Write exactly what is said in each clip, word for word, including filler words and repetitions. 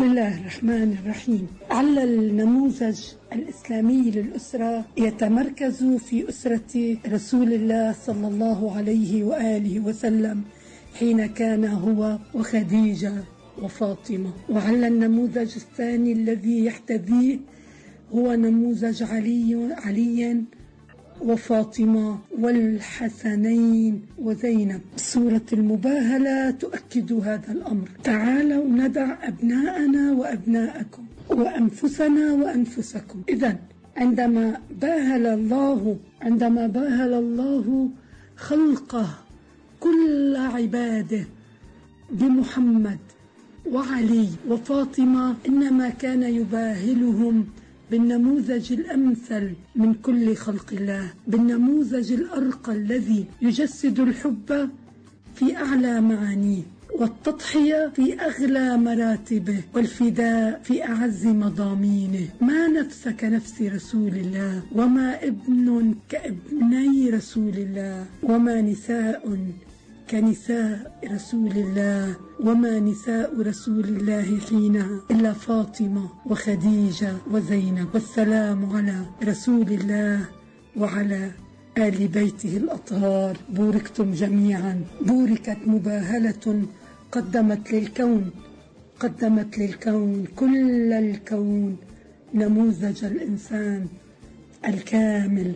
بسم الله الرحمن الرحيم. علل النموذج الإسلامي للأسرة يتمركز في أسرة رسول الله صلى الله عليه وآله وسلم حين كان هو وخديجة وفاطمة. وعلى النموذج الثاني الذي يحتذيه هو نموذج علي علي وفاطمة والحسنين وزينب. سورة المباهلة تؤكد هذا الأمر. تعالوا ندع أبناءنا وأبناءكم وأنفسنا وأنفسكم. إذن عندما باهل الله عندما باهل الله خلقه كل عباده بمحمد وعلي وفاطمة، إنما كان يباهلهم بالنموذج الأمثل من كل خلق الله، بالنموذج الأرقى الذي يجسد الحب في أعلى معانيه، والتضحية في أغلى مراتبه، والفداء في أعز مضامينه. ما نفس كنفس رسول الله، وما ابن كابني رسول الله، وما نساء كنساء رسول الله، وما نساء رسول الله حينها إلا فاطمة وخديجة وزينب. والسلام على رسول الله وعلى آل بيته الأطهار. بوركتم جميعا. بوركت مباهلة قدمت للكون قدمت للكون كل الكون نموذج الإنسان الكامل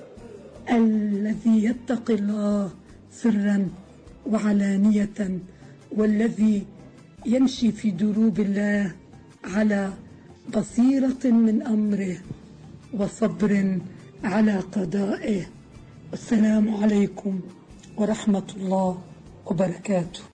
الذي يتقي الله سرا وعلانية، والذي يمشي في دروب الله على بصيرة من أمره وصبر على قضائه. السلام عليكم ورحمة الله وبركاته.